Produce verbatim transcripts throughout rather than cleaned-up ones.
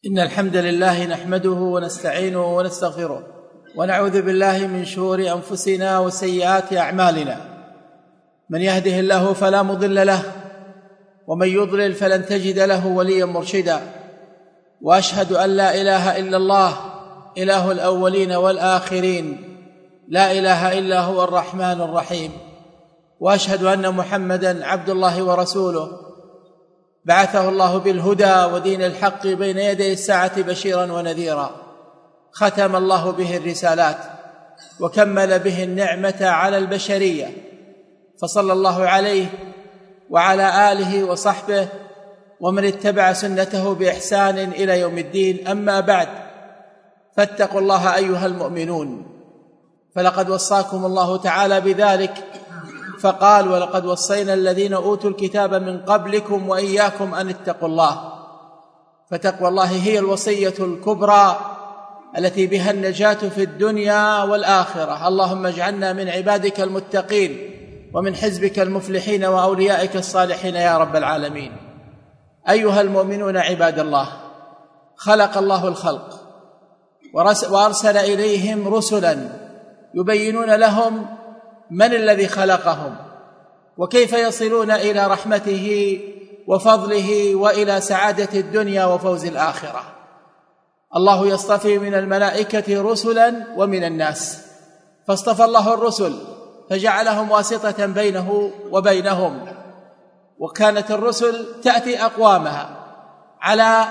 إن الحمد لله نحمده ونستعينه ونستغفره ونعوذ بالله من شرور أنفسنا وسيئات أعمالنا. من يهده الله فلا مضل له ومن يضلل فلن تجد له وليا مرشدا. وأشهد أن لا إله إلا الله إله الأولين والآخرين، لا إله إلا هو الرحمن الرحيم. وأشهد أن محمدًا عبد الله ورسوله، بعثه الله بالهدى ودين الحق بين يدي الساعة بشيرا ونذيرا. ختم الله به الرسالات وكمل به النعمة على البشرية، فصلى الله عليه وعلى آله وصحبه ومن اتبع سنته بإحسان إلى يوم الدين. أما بعد، فاتقوا الله أيها المؤمنون، فلقد وصاكم الله تعالى بذلك فقال: ولقد وصينا الذين أوتوا الكتاب من قبلكم وإياكم أن اتقوا الله. فتقوى الله هي الوصية الكبرى التي بها النجاة في الدنيا والآخرة. اللهم اجعلنا من عبادك المتقين ومن حزبك المفلحين وأوليائك الصالحين يا رب العالمين. أيها المؤمنون عباد الله، خلق الله الخلق وأرسل إليهم رسلا يبينون لهم من الذي خلقهم وكيف يصلون إلى رحمته وفضله وإلى سعادة الدنيا وفوز الآخرة. الله يصطفي من الملائكة رسلا ومن الناس، فاصطفى الله الرسل فجعلهم واسطة بينه وبينهم، وكانت الرسل تأتي أقوامها على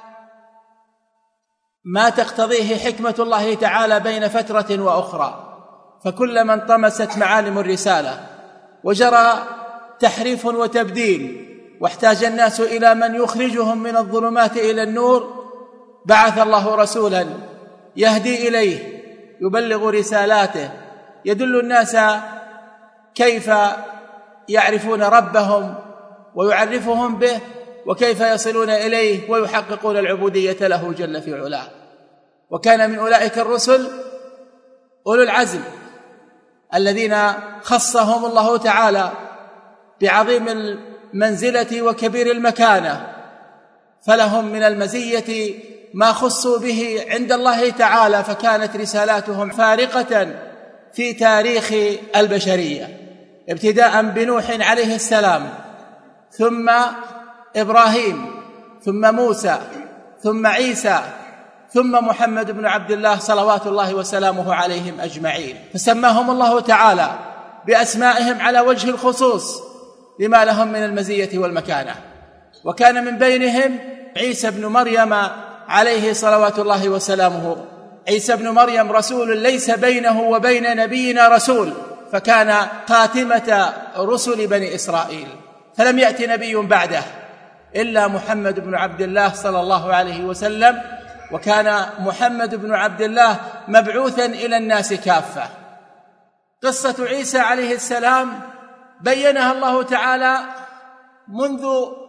ما تقتضيه حكمة الله تعالى بين فترة وأخرى، فكلما انطمست معالم الرسالة وجرى تحريف وتبديل واحتاج الناس إلى من يخرجهم من الظلمات إلى النور، بعث الله رسولا يهدي إليه، يبلغ رسالاته، يدل الناس كيف يعرفون ربهم ويعرفهم به، وكيف يصلون إليه ويحققون العبودية له جل في علاه. وكان من أولئك الرسل أولو العزم الذين خصهم الله تعالى بعظيم المنزلة وكبير المكانة، فلهم من المزية ما خصوا به عند الله تعالى، فكانت رسالاتهم فارقة في تاريخ البشرية، ابتداء بنوح عليه السلام، ثم إبراهيم، ثم موسى، ثم عيسى، ثم محمد بن عبد الله صلوات الله وسلامه عليهم أجمعين. فسماهم الله تعالى بأسمائهم على وجه الخصوص لما لهم من المزية والمكانة. وكان من بينهم عيسى بن مريم عليه صلوات الله وسلامه. عيسى بن مريم رسول ليس بينه وبين نبينا رسول، فكان خاتمة رسل بني إسرائيل، فلم يأتي نبي بعده إلا محمد بن عبد الله صلى الله عليه وسلم، وكان محمد بن عبد الله مبعوثا إلى الناس كافة. قصة عيسى عليه السلام بينها الله تعالى منذ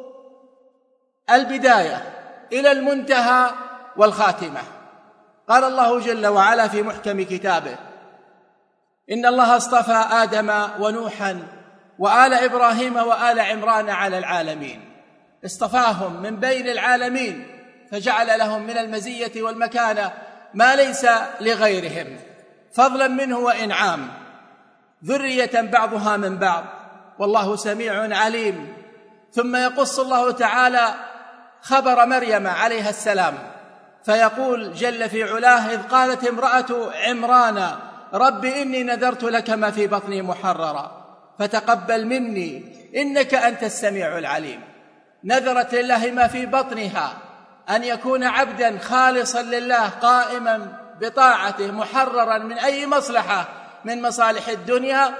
البداية إلى المنتهى والخاتمة. قال الله جل وعلا في محكم كتابه: إن الله اصطفى آدم ونوحا وآل إبراهيم وآل عمران على العالمين. اصطفاهم من بين العالمين فجعل لهم من المزية والمكانة ما ليس لغيرهم، فضلا منه وإنعام، ذرية بعضها من بعض، والله سميع عليم. ثم يقص الله تعالى خبر مريم عليها السلام، فيقول جل في علاه: إذ قالت امرأة عمران رب إني نذرت لك ما في بطني محررا فتقبل مني إنك أنت السميع العليم. نذرت لله ما في بطنها أن يكون عبدا خالصا لله، قائما بطاعته، محررا من أي مصلحة من مصالح الدنيا،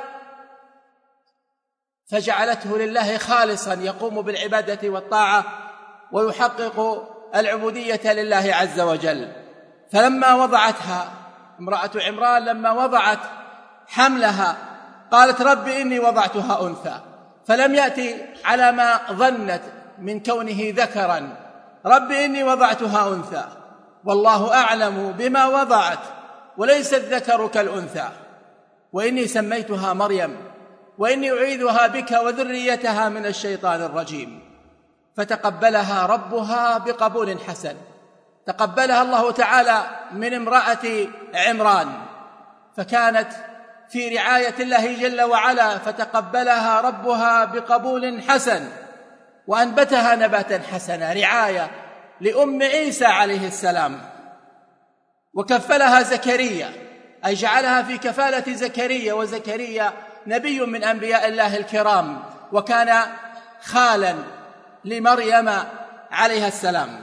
فجعلته لله خالصا يقوم بالعبادة والطاعة ويحقق العبودية لله عز وجل. فلما وضعتها امرأة عمران، لما وضعت حملها قالت: رب إني وضعتها أنثى، فلم يأتي على ما ظنت من كونه ذكرا، رب إني وضعتها أنثى والله أعلم بما وضعت وليس الذكر كالأنثى، وإني سميتها مريم وإني أعيذها بك وذريتها من الشيطان الرجيم. فتقبلها ربها بقبول حسن، تقبلها الله تعالى من امرأة عمران، فكانت في رعاية الله جل وعلا، فتقبلها ربها بقبول حسن وأنبتها نباتا حسنا، رعاية لأم عيسى عليه السلام. وكفلها زكريا، أي جعلها في كفالة زكريا، وزكريا نبي من أنبياء الله الكرام، وكان خالا لمريم عليها السلام.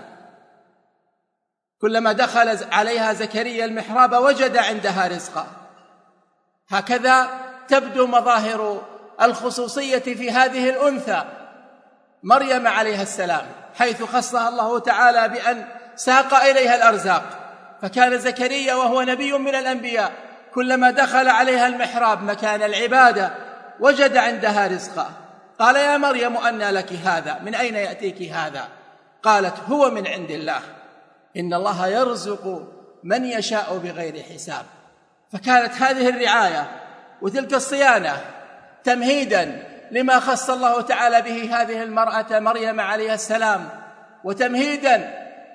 كلما دخل عليها زكريا المحراب وجد عندها رزقا. هكذا تبدو مظاهر الخصوصية في هذه الأنثى مريم عليها السلام، حيث خصها الله تعالى بأن ساق إليها الأرزاق. فكان زكريا وهو نبي من الأنبياء كلما دخل عليها المحراب مكان العبادة وجد عندها رزقا. قال: يا مريم أنى لك هذا؟ من أين يأتيك هذا؟ قالت: هو من عند الله، إن الله يرزق من يشاء بغير حساب. فكانت هذه الرعاية وتلك الصيانة تمهيداً لما خص الله تعالى به هذه المرأة مريم عليها السلام، وتمهيداً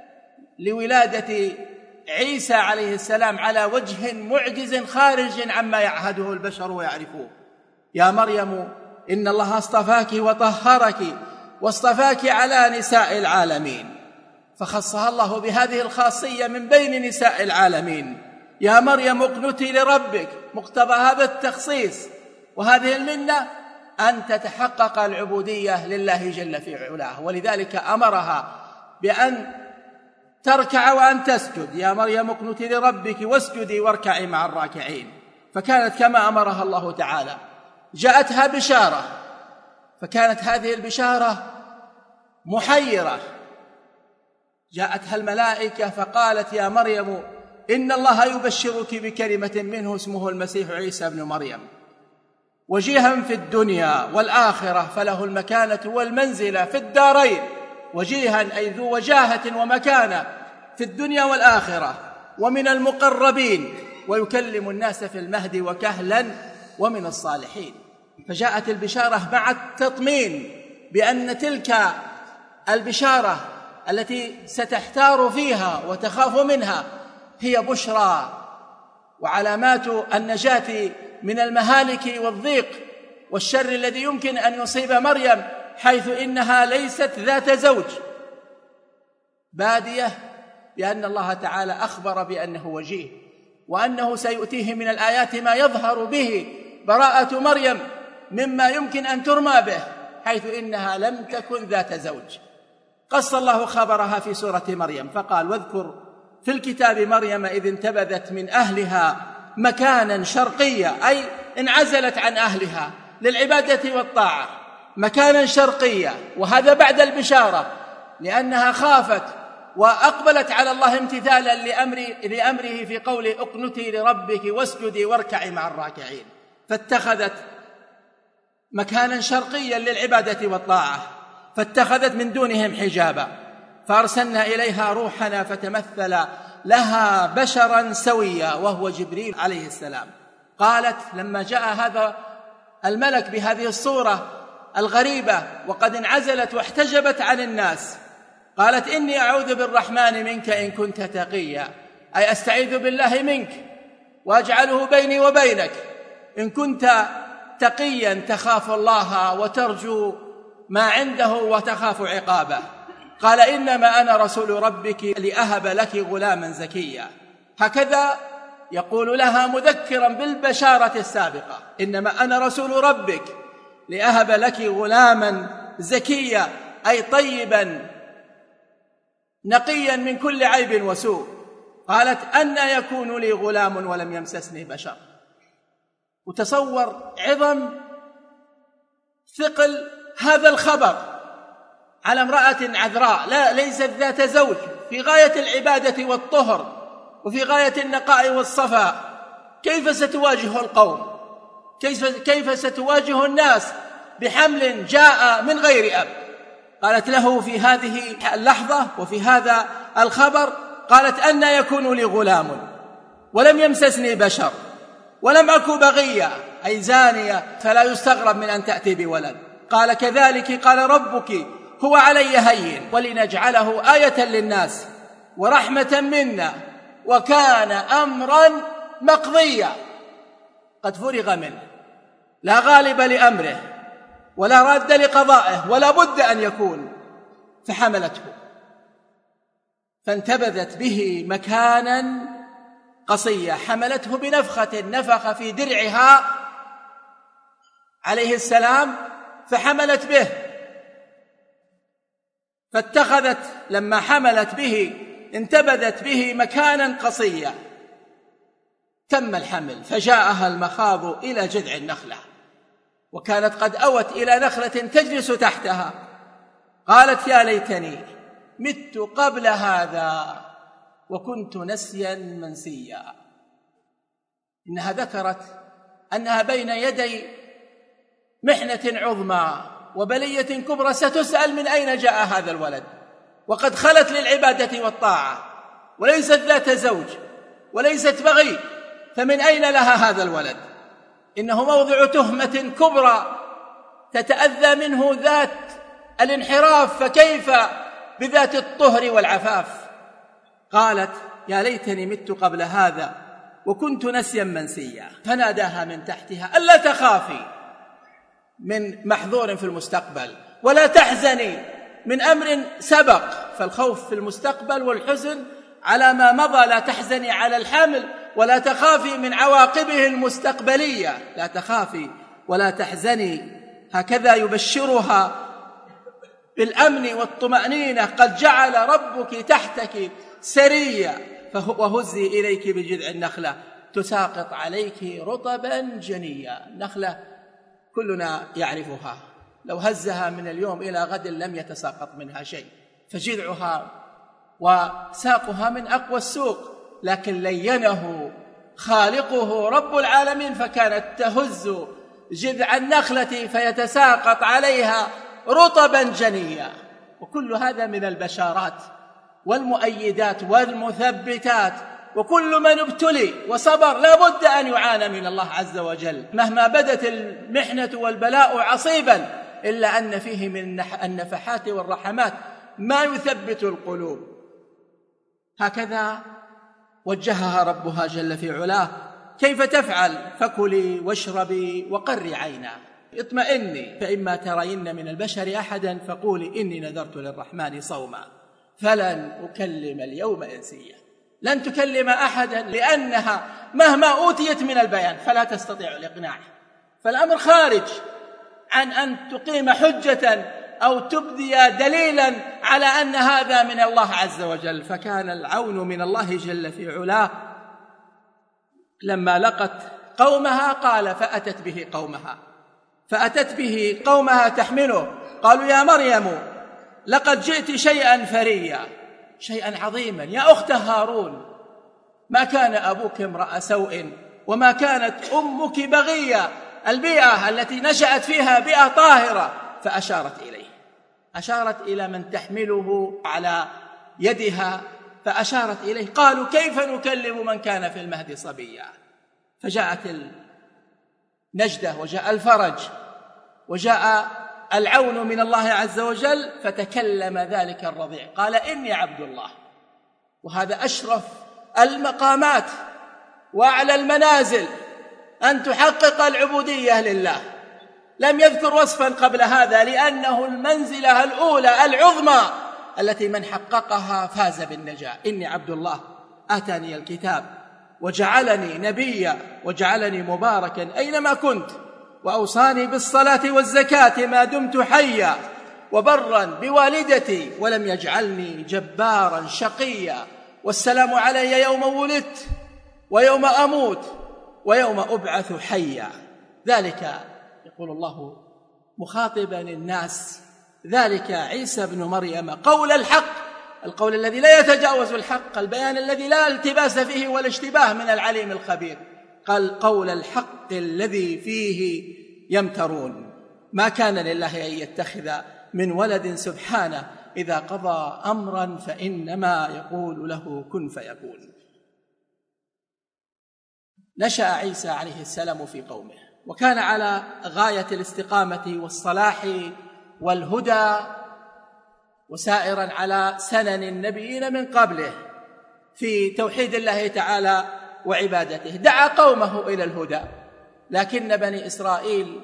لولادة عيسى عليه السلام على وجه معجز خارج عما يعهده البشر ويعرفوه. يا مريم إن الله اصطفاك وطهرك واصطفاك على نساء العالمين، فخصها الله بهذه الخاصية من بين نساء العالمين. يا مريم اقنتي لربك، مقتضى هذا التخصيص وهذه المنة أن تتحقق العبودية لله جل في علاه، ولذلك أمرها بأن تركع وأن تسجد. يا مريم اقنتي لربك واسجدي واركعي مع الراكعين. فكانت كما أمرها الله تعالى. جاءتها بشارة، فكانت هذه البشارة محيرة. جاءتها الملائكة فقالت: يا مريم إن الله يبشرك بكلمة منه اسمه المسيح عيسى ابن مريم، وجيها في الدنيا والآخرة، فله المكانة والمنزلة في الدارين. وجيها أي ذو وجاهة ومكانة في الدنيا والآخرة، ومن المقربين، ويكلم الناس في المهد وكهلا، ومن الصالحين. فجاءت البشارة مع التطمين بأن تلك البشارة التي ستحتار فيها وتخاف منها هي بشرى وعلامات النجاة من المهالك والضيق والشر الذي يمكن أن يصيب مريم، حيث إنها ليست ذات زوج، بادية بأن الله تعالى أخبر بأنه وجيه، وأنه سيؤتيه من الآيات ما يظهر به براءة مريم مما يمكن أن ترمى به، حيث إنها لم تكن ذات زوج. قص الله خبرها في سورة مريم فقال: واذكر في الكتاب مريم إذ انتبذت من أهلها مكانا شرقيا، أي انعزلت عن أهلها للعبادة والطاعة، مكانا شرقيا. وهذا بعد البشارة، لأنها خافت وأقبلت على الله امتثالا لأمر لأمره في قوله: اقنتي لربك واسجدي واركعي مع الراكعين. فاتخذت مكانا شرقيا للعبادة والطاعة، فاتخذت من دونهم حجابا، فأرسلنا إليها روحنا فتمثل لها بشرا سويا، وهو جبريل عليه السلام. قالت لما جاء هذا الملك بهذه الصورة الغريبة وقد انعزلت واحتجبت عن الناس، قالت: إني أعوذ بالرحمن منك إن كنت تقيا، أي أستعيذ بالله منك وأجعله بيني وبينك إن كنت تقيا تخاف الله وترجو ما عنده وتخاف عقابه. قال: إنما أنا رسول ربك لأهب لك غلاما زكيا. هكذا يقول لها مذكرا بالبشارة السابقة: إنما أنا رسول ربك لأهب لك غلاما زكيا، أي طيبا نقيا من كل عيب وسوء. قالت: أنى يكون لي غلام ولم يمسسني بشر. وتصور عظم ثقل هذا الخبر على امرأة عذراء لا ليست ذات زوج، في غاية العبادة والطهر وفي غاية النقاء والصفاء. كيف ستواجه القوم؟ كيف, كيف ستواجه الناس بحمل جاء من غير أب؟ قالت له في هذه اللحظة وفي هذا الخبر، قالت: أنى يكون لي غلام ولم يمسسني بشر ولم أك بغيا، أي زانية، فلا يستغرب من أن تأتي بولد. قال: كذلك قال ربك هو علي هين ولنجعله آية للناس ورحمة منا، وكان أمرا مقضيا قد فرغ منه، لا غالب لأمره ولا راد لقضائه ولا بد أن يكون. فحملته فانتبذت به مكانا قصيا، حملته بنفخة نفخ في درعها عليه السلام فحملت به، فاتخذت لما حملت به انتبذت به مكانا قصيا، تم الحمل فجاءها المخاض إلى جذع النخلة، وكانت قد أوت إلى نخلة تجلس تحتها، قالت يا ليتني مت قبل هذا وكنت نسيا منسيا. إنها ذكرت أنها بين يدي محنة عظمى وبلية كبرى، ستسأل من أين جاء هذا الولد، وقد خلت للعبادة والطاعة وليست ذات زوج وليست بغي، فمن أين لها هذا الولد؟ إنه موضع تهمة كبرى تتأذى منه ذات الانحراف، فكيف بذات الطهر والعفاف؟ قالت يا ليتني مت قبل هذا وكنت نسيا منسيا. فناداها من تحتها ألا تخافي من محظور في المستقبل ولا تحزني من أمر سبق، فالخوف في المستقبل والحزن على ما مضى، لا تحزني على الحمل ولا تخافي من عواقبه المستقبلية، لا تخافي ولا تحزني. هكذا يبشرها بالأمن والطمأنينة، قد جعل ربك تحتك سريا وهزي إليك بجذع النخلة تساقط عليك رطبا جنيا. نخلة كلنا يعرفها، لو هزها من اليوم إلى غد لم يتساقط منها شيء، فجذعها وساقها من أقوى السوق، لكن لينه خالقه رب العالمين فكانت تهز جذع النخلة فيتساقط عليها رطبا جنيا. وكل هذا من البشارات والمؤيدات والمثبتات، وكل من ابتلي وصبر لا بد أن يعاني من الله عز وجل، مهما بدت المحنة والبلاء عصيبا إلا أن فيه من النفحات والرحمات ما يثبت القلوب. هكذا وجهها ربها جل في علاه: كيف تفعل؟ فكلي واشربي وقري عينا، اطمئني، فإما ترين من البشر أحدا فقولي إني نذرت للرحمن صوما فلن أكلم اليوم إنسيا. لن تكلم أحدا لأنها مهما أوتيت من البيان فلا تستطيع الإقناع، فالأمر خارج عن أن تقيم حجة أو تبدي دليلا على أن هذا من الله عز وجل. فكان العون من الله جل في علاه. لما لقت قومها قال فأتت به قومها فأتت به قومها تحمله، قالوا يا مريم لقد جئت شيئا فريا، شيئا عظيما، يا أخت هارون ما كان أبوك امرأ سوء وما كانت أمك بغيا. البيئة التي نشأت فيها بيئة طاهرة. فأشارت إليه، أشارت إلى من تحمله على يدها، فأشارت إليه. قالوا كيف نكلم من كان في المهد صبيا؟ فجاءت النجدة وجاء الفرج وجاء العون من الله عز وجل، فتكلم ذلك الرضيع قال إني عبد الله. وهذا أشرف المقامات وأعلى المنازل، أن تحقق العبودية لله. لم يذكر وصفا قبل هذا لأنه المنزلة الأولى العظمى التي من حققها فاز بالنجاة. إني عبد الله آتاني الكتاب وجعلني نبيا وجعلني مباركا أينما كنت وأوصاني بالصلاة والزكاة ما دمت حيا وبرا بوالدتي ولم يجعلني جبارا شقيا، والسلام علي يوم ولدت ويوم أموت ويوم أبعث حيا. ذلك يقول الله مخاطبا الناس، ذلك عيسى بن مريم قول الحق، القول الذي لا يتجاوز الحق، البيان الذي لا التباس فيه ولا اشتباه من العليم الخبير. قال قول الحق الذي فيه يمترون. ما كان لله أن يتخذ من ولد سبحانه، إذا قضى أمرا فإنما يقول له كن فيكون. نشأ عيسى عليه السلام في قومه، وكان على غاية الاستقامة والصلاح والهدى، وسائرا على سنن النبيين من قبله. في توحيد الله تعالى وعبادته، دعا قومه إلى الهدى، لكن بني إسرائيل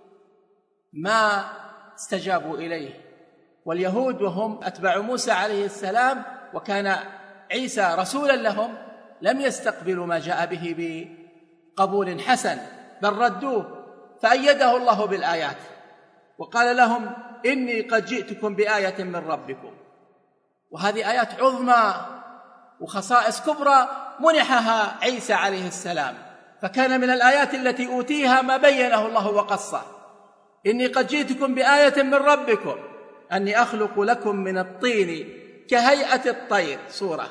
ما استجابوا إليه. واليهود وهم أتباع موسى عليه السلام وكان عيسى رسولا لهم لم يستقبلوا ما جاء به بقبول حسن، بل ردوه، فأيده الله بالآيات وقال لهم إني قد جئتكم بآية من ربكم. وهذه آيات عظمى وخصائص كبرى منحها عيسى عليه السلام، فكان من الآيات التي أوتيها ما بينه الله وقصه: إني قد جئتكم بآية من ربكم أني أخلق لكم من الطين كهيئة الطير صورة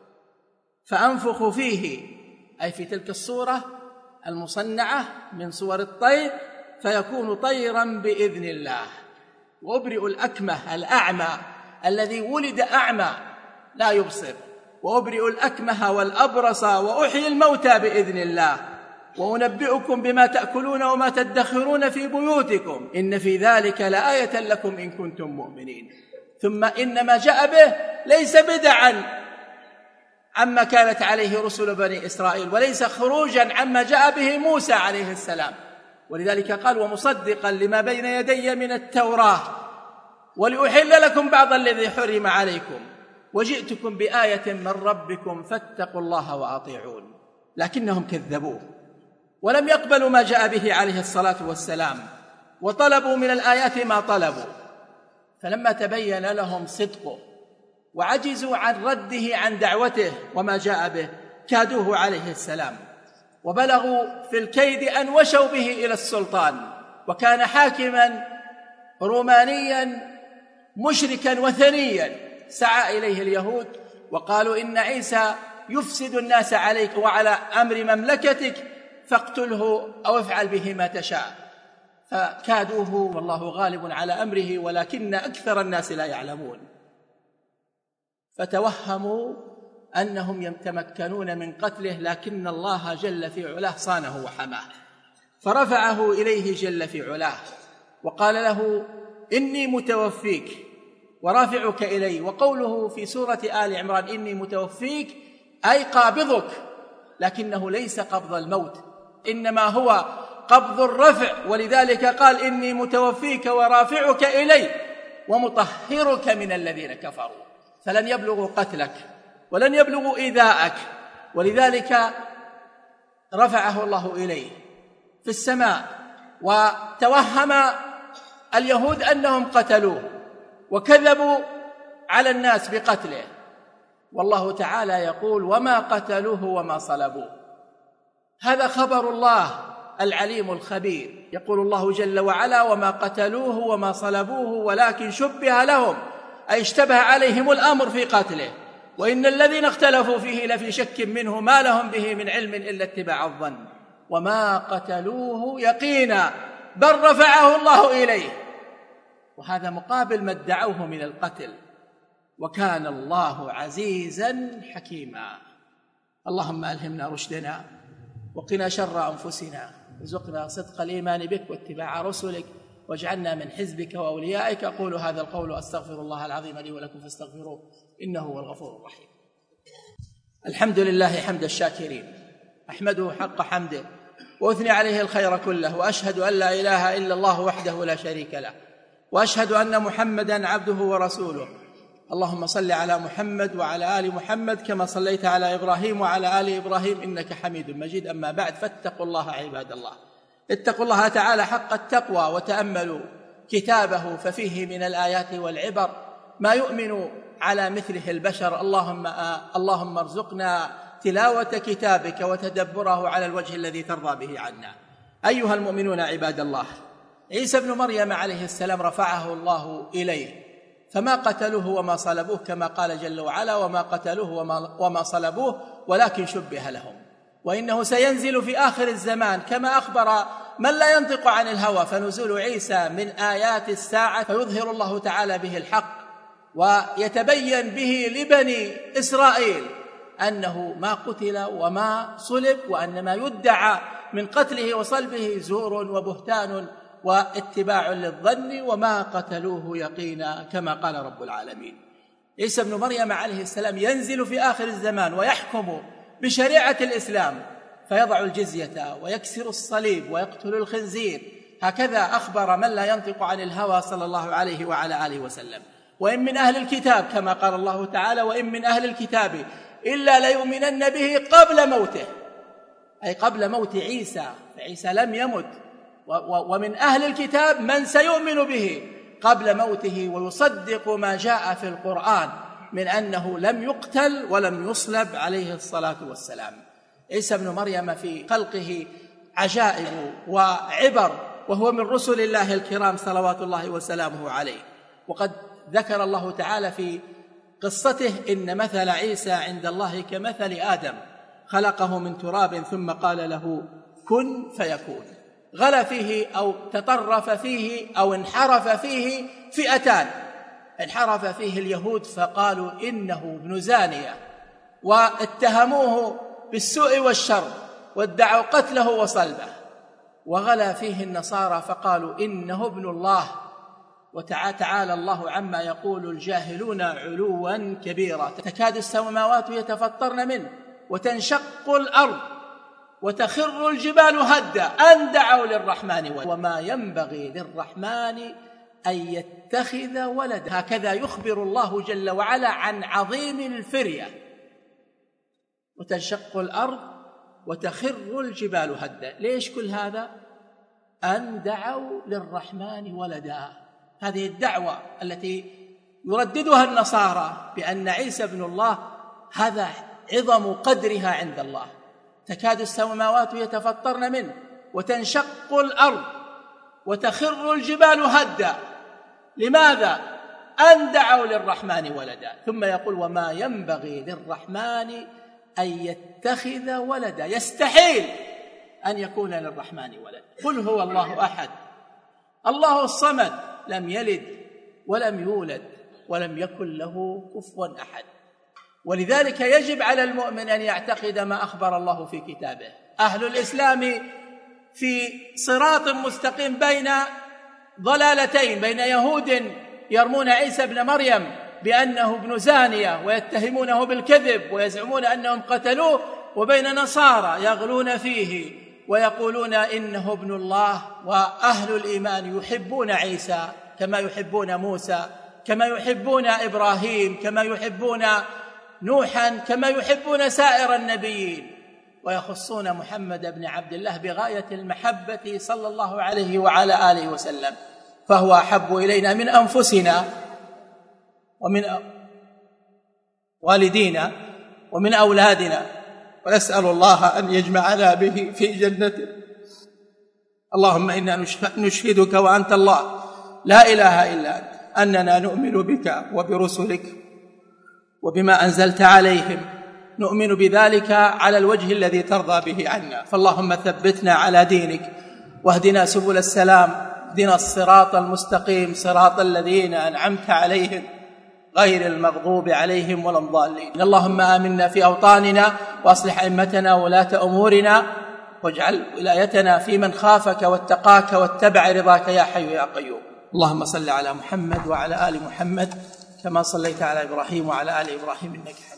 فأنفخ فيه، أي في تلك الصورة المصنعة من صور الطير، فيكون طيرا بإذن الله، وأبرئ الأكمه الأعمى الذي ولد أعمى لا يبصر، وأبرئ الأكمه والأبرص وأحيي الموتى بإذن الله، وأنبئكم بما تأكلون وما تدخرون في بيوتكم إن في ذلك لآية لكم إن كنتم مؤمنين. ثم إن ما جاء به ليس بدعا عما كانت عليه رسل بني إسرائيل، وليس خروجا عما جاء به موسى عليه السلام، ولذلك قال: ومصدقا لما بين يدي من التوراة ولأحل لكم بعض الذي حرم عليكم وجئتكم بآية من ربكم فاتقوا الله وأطيعون. لكنهم كذبوه ولم يقبلوا ما جاء به عليه الصلاة والسلام، وطلبوا من الآيات ما طلبوا، فلما تبين لهم صدقه وعجزوا عن رده عن دعوته وما جاء به كادوه عليه السلام، وبلغوا في الكيد أن وشوا به إلى السلطان، وكان حاكما رومانيا مشركا وثنيا سعى إليه اليهود وقالوا: إن عيسى يفسد الناس عليك وعلى أمر مملكتك فاقتله أو افعل به ما تشاء، فكادوه والله غالب على أمره ولكن أكثر الناس لا يعلمون. فتوهموا أنهم يتمكنون من قتله، لكن الله جل في علاه صانه وحماه، فرفعه إليه جل في علاه وقال له: إني متوفيك ورافعك إلي. وقوله في سورة آل عمران إني متوفيك أي قابضك، لكنه ليس قبض الموت، إنما هو قبض الرفع، ولذلك قال: إني متوفيك ورافعك إلي ومطهرك من الذين كفروا. فلن يبلغوا قتلك ولن يبلغوا إيذاءك، ولذلك رفعه الله إليه في السماء. وتوهم اليهود أنهم قتلوه وكذبوا على الناس بقتله، والله تعالى يقول: وما قتلوه وما صلبوه. هذا خبر الله العليم الخبير، يقول الله جل وعلا: وما قتلوه وما صلبوه ولكن شبه لهم، أي اشتبه عليهم الأمر في قتله، وإن الذين اختلفوا فيه لفي شك منه ما لهم به من علم إلا اتباع الظن، وما قتلوه يقينا بل رفعه الله إليه. وهذا مقابل ما ادعوه من القتل، وكان الله عزيزا حكيما. اللهم ألهمنا رشدنا وقنا شر أنفسنا، وارزقنا صدق الإيمان بك واتباع رسلك، واجعلنا من حزبك وأوليائك. أقول هذا القول وأستغفر الله العظيم لي ولكم فاستغفروه إنه هو الغفور الرحيم. الحمد لله حمد الشاكرين، أحمده حق حمده وأثني عليه الخير كله، وأشهد أن لا إله إلا الله وحده لا شريك له، وأشهد أن محمدًا عبده ورسوله. اللهم صل على محمد وعلى آل محمد كما صليت على إبراهيم وعلى آل إبراهيم إنك حميد مجيد. أما بعد، فاتقوا الله عباد الله، اتقوا الله تعالى حق التقوى، وتأملوا كتابه ففيه من الآيات والعبر ما يؤمن على مثله البشر. اللهم آه اللهم ارزقنا تلاوة كتابك وتدبره على الوجه الذي ترضى به عنا. أيها المؤمنون عباد الله، عيسى ابن مريم عليه السلام رفعه الله إليه، فما قتلوه وما صلبوه، كما قال جل وعلا: وما قتلوه وما, وما صلبوه ولكن شبه لهم. وإنه سينزل في آخر الزمان كما أخبر من لا ينطق عن الهوى، فنزول عيسى من آيات الساعة، فيظهر الله تعالى به الحق ويتبين به لبني إسرائيل أنه ما قتل وما صلب، وأن ما يدعى من قتله وصلبه زور وبهتان واتباع للظن، وما قتلوه يقينا كما قال رب العالمين. عيسى ابن مريم عليه السلام ينزل في آخر الزمان ويحكم بشريعة الإسلام، فيضع الجزية ويكسر الصليب ويقتل الخنزير. هكذا أخبر من لا ينطق عن الهوى صلى الله عليه وعلى آله وسلم. وإن من أهل الكتاب كما قال الله تعالى: وإن من أهل الكتاب إلا ليؤمنن به قبل موته، أي قبل موت عيسى، فعيسى لم يمت. ومن أهل الكتاب من سيؤمن به قبل موته ويصدق ما جاء في القرآن من أنه لم يقتل ولم يصلب عليه الصلاة والسلام. عيسى ابن مريم في خلقه عجائب وعبر، وهو من رسل الله الكرام صلوات الله وسلامه عليه. وقد ذكر الله تعالى في قصته: إن مثل عيسى عند الله كمثل آدم خلقه من تراب ثم قال له كن فيكون. غلا فيه أو تطرف فيه أو انحرف فيه فئتان: انحرف فيه اليهود فقالوا إنه ابن زانية واتهموه بالسوء والشر وادعوا قتله وصلبه، وغلا فيه النصارى فقالوا إنه ابن الله، وتعالى الله عما يقول الجاهلون علوا كبيرا. تكاد السماوات يتفطرن منه وتنشق الأرض وتخر الجبال هدا أن دعوا للرحمن ولدا وما ينبغي للرحمن أن يتخذ ولدا. هكذا يخبر الله جل وعلا عن عظيم الفرية: وتنشق الأرض وتخر الجبال هدا. ليش كل هذا؟ أن دعوا للرحمن ولدا. هذه الدعوة التي يرددها النصارى بأن عيسى ابن الله، هذا عظم قدرها عند الله. تكاد السماوات يتفطرن منه وتنشق الأرض وتخر الجبال هدا. لماذا؟ أن دعوا للرحمن ولدا. ثم يقول: وما ينبغي للرحمن أن يتخذ ولدا. يستحيل أن يكون للرحمن ولد. قل هو الله أحد الله الصمد لم يلد ولم يولد ولم يكن له كفوا أحد. ولذلك يجب على المؤمن أن يعتقد ما أخبر الله في كتابه. أهل الإسلام في صراط مستقيم بين ضلالتين: بين يهود يرمون عيسى ابن مريم بأنه ابن زانية ويتهمونه بالكذب ويزعمون أنهم قتلوه، وبين نصارى يغلون فيه ويقولون إنه ابن الله. وأهل الإيمان يحبون عيسى كما يحبون موسى، كما يحبون إبراهيم، كما يحبون نوحا، كما يحبون سائر النبيين، ويخصون محمد بن عبد الله بغاية المحبة صلى الله عليه وعلى آله وسلم، فهو أحب إلينا من أنفسنا ومن والدينا ومن أولادنا، ونسأل الله أن يجمعنا به في جنته. اللهم إنا نشهدك وأنت الله لا إله إلا أنت أننا نؤمن بك وبرسلك وبما أنزلت عليهم، نؤمن بذلك على الوجه الذي ترضى به عنا. فاللهم ثبتنا على دينك واهدنا سبل السلام، اهدنا الصراط المستقيم، صراط الذين أنعمت عليهم غير المغضوب عليهم ولا الضالين. اللهم آمنا في أوطاننا وأصلح أئمتنا وولاة أمورنا، واجعل ولايتنا في من خافك واتقاك واتبع رضاك يا حي يا قيوم. اللهم صل على محمد وعلى آل محمد كما صليت على إبراهيم وعلى آل إبراهيم إنك حميد